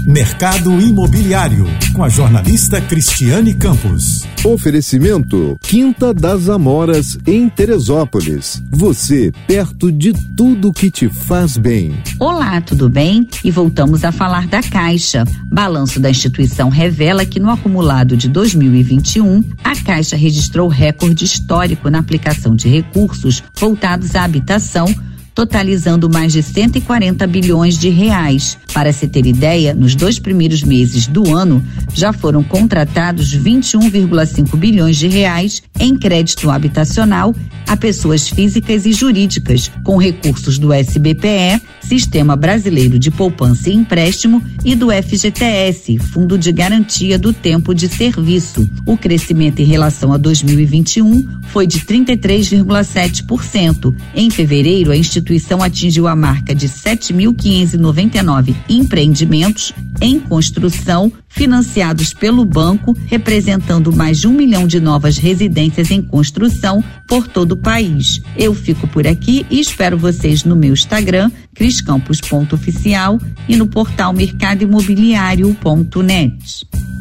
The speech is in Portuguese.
Mercado Imobiliário, com a jornalista Cristiane Campos. Oferecimento Quinta das Amoras, em Teresópolis. Você, perto de tudo que te faz bem. Olá, tudo bem? E voltamos a falar da Caixa. Balanço da instituição revela que no acumulado de 2021, a Caixa registrou recorde histórico na aplicação de recursos voltados à habitação, totalizando mais de 140 bilhões de reais. Para se ter ideia, nos 2 primeiros meses do ano, já foram contratados 21,5 bilhões de reais em crédito habitacional a pessoas físicas e jurídicas, com recursos do SBPE, Sistema Brasileiro de Poupança e Empréstimo, e do FGTS, Fundo de Garantia do Tempo de Serviço. O crescimento em relação a 2021 foi de 33,7%. Em fevereiro, a instituição atingiu a marca de 7.599 empreendimentos em construção, financiados pelo banco, representando mais de 1 milhão de novas residências em construção por todo o país. Eu fico por aqui e espero vocês no meu Instagram, criscampos.oficial, e no portal mercadoimobiliario.net.